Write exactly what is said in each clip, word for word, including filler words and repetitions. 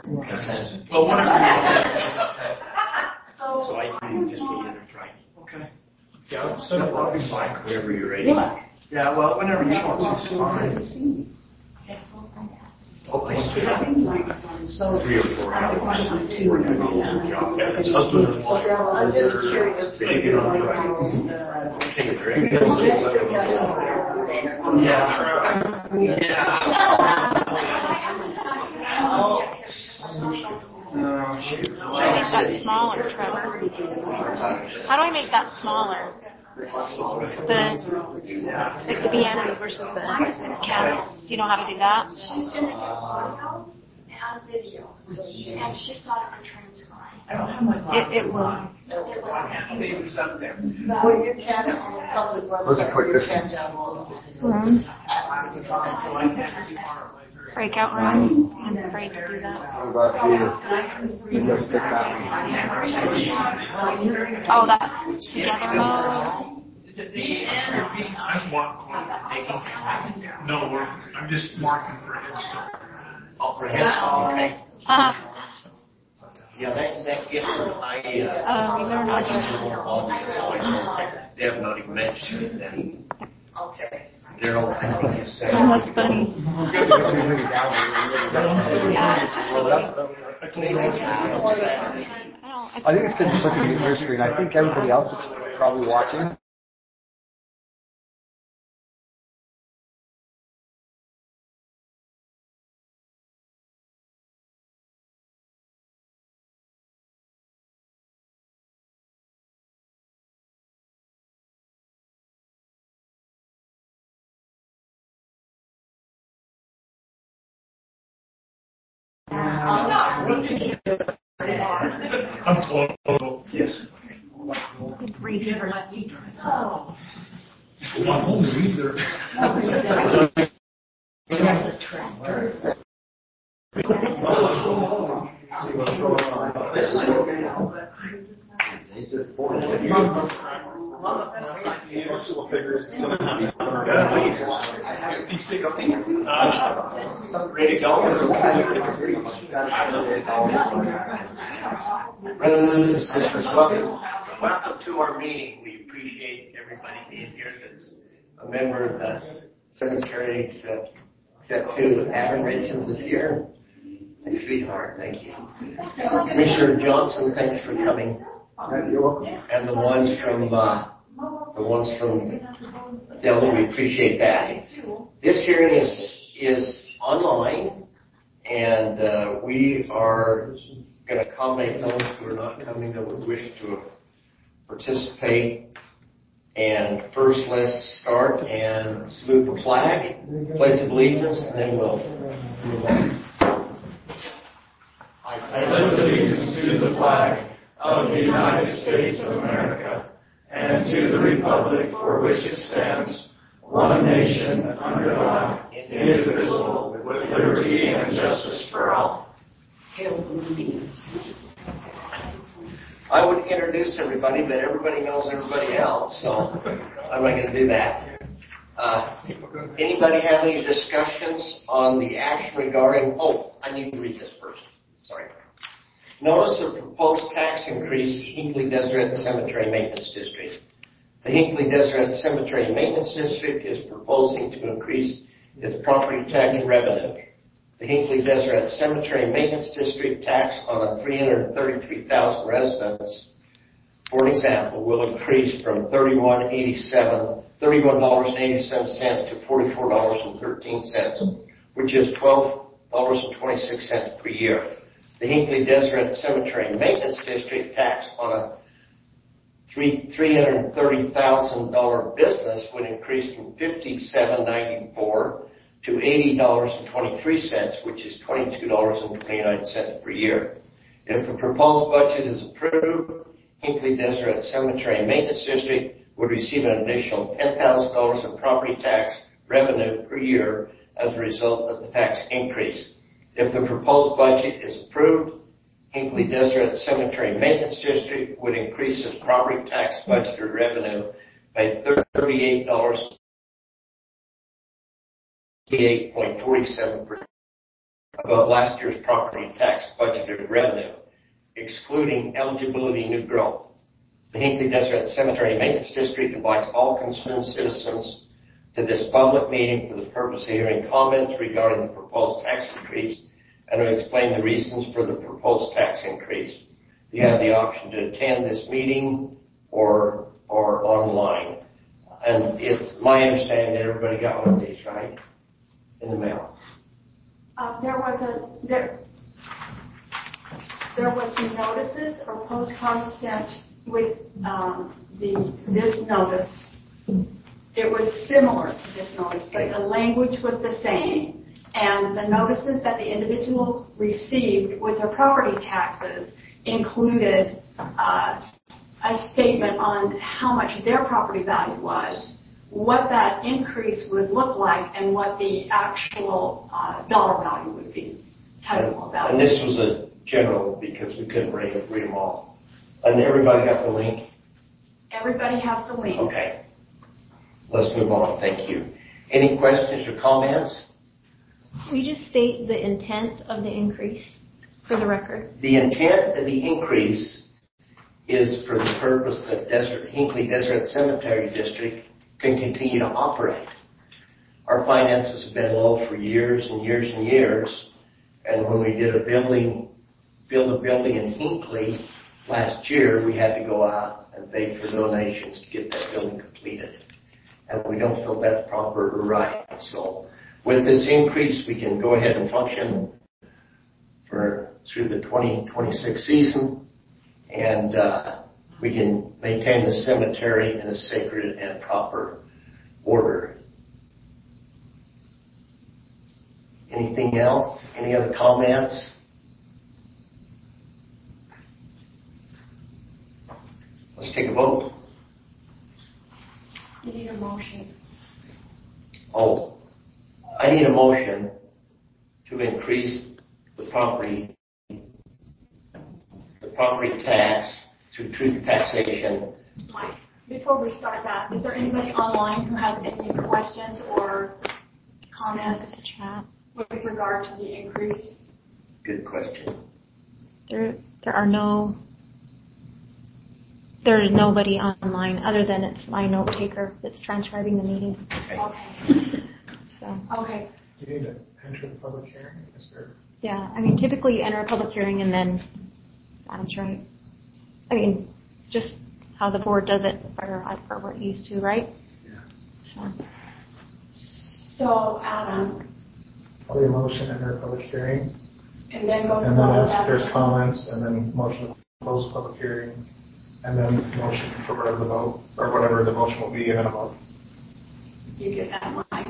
Okay. Well, whatever you want. So, so I can just get it right. Okay. Yeah, so I'll be fine whenever you're ready. Yeah, well, whenever you want to, it's fine. Oh, I still have three or four hours before I go to the job. And it's husband and wife. I'm just curious. Baby on the right. Take a drink. Yeah. Yeah. How do I make that smaller, Trevor? How do I make that smaller? The like the piano versus the camels. Do you know how to do that? She's going to get audio and video, so she, and she thought it could transcribe. I don't have my glasses. It, it will. It will. I can't see what's up there. Well, you can on the public website. You can download Rooms. So I can't see far away. Breakout rooms. I'm afraid to do that. What about the, you gotta pick that one. Oh, that together mode. I want No, we're, I'm just marking for Head Start. Oh, for Head Start, okay. Uh, Yeah, that, that gift, I, uh, uh, we learned I how to just don't know so I told Deb not even mention it, then Okay. they're all kind of just saying. Oh, that's funny. Yeah, it's just really, I don't, I think it's because it's such a new history, and I think everybody else is probably watching. I'm close. Yes. good grief. Well, I'm only either. See what's going on. It's just boring. fifty, sixty. Uh, ready to go. Brothers and sisters, welcome, welcome to our meeting. We appreciate everybody being here that's a member of the cemetery, except, except two Adam Richards this year. My sweetheart, thank you. Commissioner Johnson, thanks for coming. You're welcome. And the ones from, uh, the ones from Delta, we appreciate that. This hearing is, is online, and uh, we are going to accommodate those who are not coming that would wish to participate. And first, let's start and salute the flag, pledge of allegiance, and then we'll move on. I pledge allegiance to the flag of the United States of America and to the republic for which it stands, one nation, under God, indivisible, with liberty and justice for all. I would introduce everybody, but everybody knows everybody else, so I'm not going to do that. Uh, anybody have any discussions on the action regarding, oh, I need to read this first. Sorry. Notice of proposed tax increase, Hinckley Deseret Cemetery Maintenance District. The Hinckley Deseret Cemetery Maintenance District is proposing to increase its property tax revenue. The Hinckley Deseret Cemetery Maintenance District tax on a three hundred thirty-three thousand residents, for example, will increase from thirty-one dollars and eighty-seven cents to forty-four dollars and thirteen cents, which is twelve dollars and twenty-six cents per year. The Hinckley Deseret Cemetery Maintenance District tax on a three hundred thirty thousand dollars business would increase from fifty-seven dollars and ninety-four cents to eighty dollars and twenty-three cents, which is twenty-two dollars and twenty-nine cents per year. If the proposed budget is approved, Hinckley Deseret Cemetery Maintenance District would receive an additional ten thousand dollars in property tax revenue per year as a result of the tax increase. If the proposed budget is approved, Hinckley Deseret Cemetery Maintenance District would increase its property tax budgeted revenue by thirty-eight dollars and eighty-eight point four seven about last year's property tax budgeted revenue, excluding eligibility new growth. The Hinckley Deseret Cemetery Maintenance District invites all concerned citizens to this public meeting for the purpose of hearing comments regarding the proposed tax increase and to explain the reasons for the proposed tax increase. You have the option to attend this meeting or or online. And it's my understanding that everybody got one of these, right? In the mail. Uh, there was a there there was some notices or postcards sent with um, the this notice. It was similar to this notice, but the language was the same. And the notices that the individuals received with their property taxes included uh, a statement on how much their property value was, what that increase would look like, and what the actual uh, dollar value would be, taxable value. And this was a general because we couldn't read, read them all. And everybody got the link? Everybody has the link. Okay. Let's move on. Thank you. Any questions or comments? Will you just state the intent of the increase for the record? The intent of the increase is for the purpose that Desert, Hinckley Deseret Cemetery District can continue to operate. Our finances have been low for years and years and years, and when we did a building, build a building in Hinckley last year, we had to go out and pay for donations to get that building completed. And we don't feel that's proper or right. So with this increase, we can go ahead and function for through the twenty twenty-six season, and uh, we can maintain the cemetery in a sacred and proper order. Anything else? Any other comments? Let's take a vote. You need a motion. Oh, I need a motion to increase the property, the property tax through truth taxation. Mike, before we start that, is there anybody online who has any questions or comments Chat. with regard to the increase? Good question. There, there are no. There is nobody online other than it's my note taker that's transcribing the meeting. Okay. Okay. So. Okay. Do you need to enter the public hearing? Is there? Yeah, I mean, typically you enter a public hearing and then, that's right. I mean, just how the board does it, or or we're used to, right? Yeah. So. So, Adam, Probably a motion, enter a public hearing, and then go to and then vote ask if there's after. comments, and then motion to close the public hearing, and then motion for whatever the vote, or whatever the motion will be, and then a vote. You get that, Mike.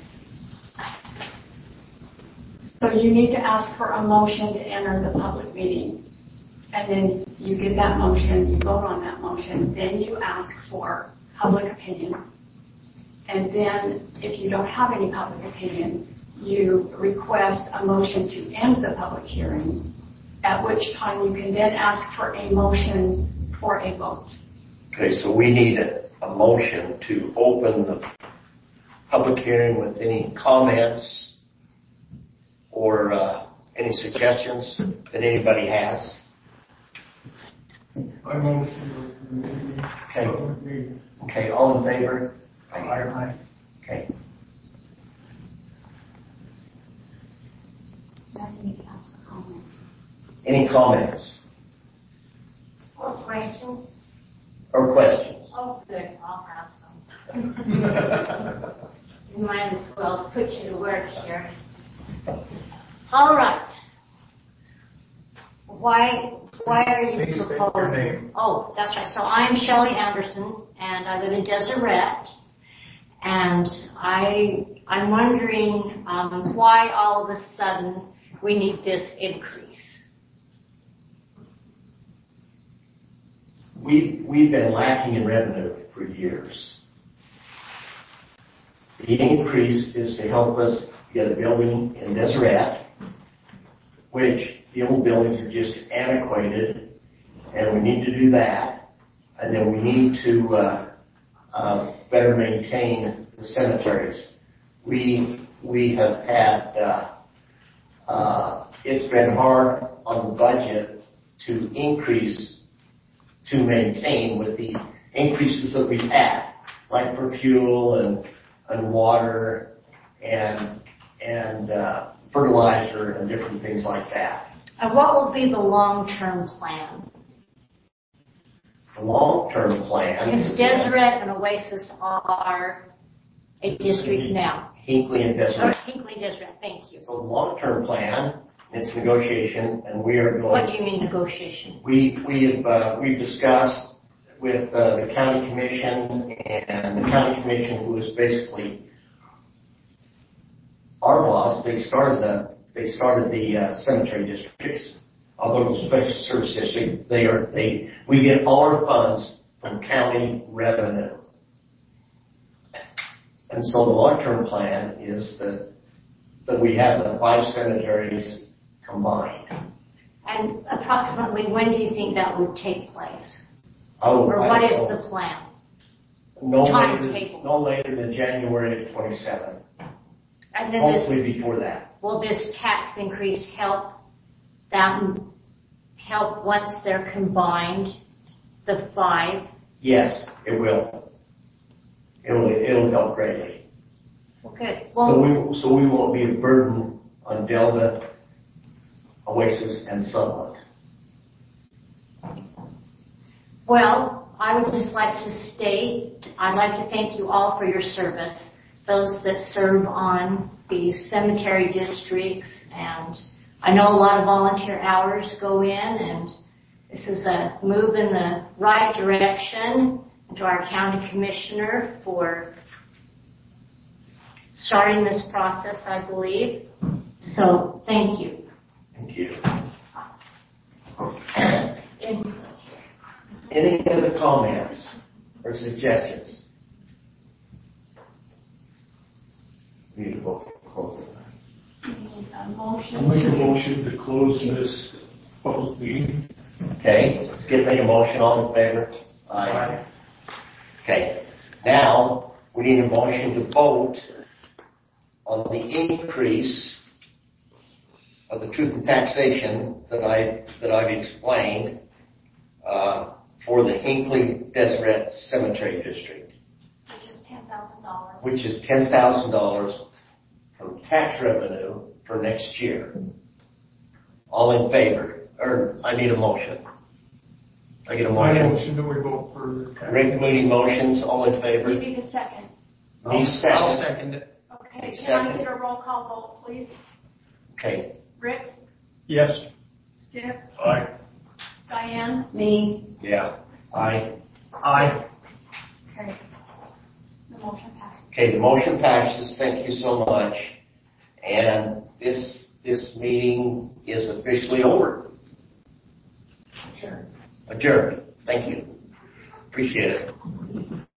So you need to ask for a motion to enter the public meeting. And then you get that motion, you vote on that motion, then you ask for public opinion. And then if you don't have any public opinion, you request a motion to end the public hearing, at which time you can then ask for a motion for a vote. Okay, so we need a, a motion to open the public hearing with any comments or uh, any suggestions that anybody has. I motion. Okay. Okay, all in favor? Aye. Okay. Now you need to ask for comments. Any comments Or questions? or questions? Oh, good, I'll have some. You might as well put you to work here. All right. Why, why are you Please state proposing? your name. Oh, that's right. So I'm Shelley Anderson, and I live in Deseret. And I, I'm wondering um, why all of a sudden we need this increase. We, we've been lacking in revenue for years. The increase is to help us get a building in Deseret, which the old buildings are just antiquated, and we need to do that. And then we need to uh, uh, better maintain the cemeteries. We we have had uh, uh, it's been hard on the budget to increase, to maintain with the increases that we've had, like for fuel and, and water and, and, uh, fertilizer and different things like that. And what will be the long-term plan? The long-term plan. Because Deseret and Oasis are a district now. Hinckley and Or Deseret. Hinckley Deseret, thank you. So the long-term plan, it's negotiation, and we are going. What do you mean negotiation? We, we've, uh, we've discussed with, uh, the county commission, and the county commission, who is basically our boss. They started the, they started the, uh, cemetery districts. Although the special service district, they are, they, we get all our funds from county revenue. And so the long-term plan is that, that we have the five cemeteries combined. And approximately when do you think that would take place? Oh, Or I what don't is know. the plan? No later, timetable? no later than January of twenty-seven. And then this, Hopefully before that. will this tax increase help that, help once they're combined, the five? Yes, it will. It'll, it'll help greatly. Well, good. So Well, we, so we won't be a burden on Delta, Oasis, and Sunlight. well, I would just like to state, I'd like to thank you all for your service, those that serve on the cemetery districts, and I know a lot of volunteer hours go in, and this is a move in the right direction. And to our county commissioner for starting this process, I believe. So, thank you. Thank you. Any other comments or suggestions? We need to vote to close it. Need a I'll motion make a to, motion to close this public meeting. Okay, let's get make a motion. All in favor? Aye. Okay, now we need a motion to vote on the increase of the truth and taxation that I that I've explained uh, for the Hinckley Deseret Cemetery District, which is ten thousand dollars. which is ten thousand dollars from tax revenue for next year. All in favor? Or I need a motion. I get a I motion. motion that we vote for. Rick Moody motions. All in favor? You need a second. Me second. I'll second it. Okay, A can I second. get a roll call vote, please? Okay. Rick, Yes. Skip, Aye. Diane? Me. Yeah. Aye. Aye. Okay. The motion passed. Okay, the motion passes. Thank you so much. And this, this meeting is officially over. Sure. Adjourned. Thank you. Appreciate it.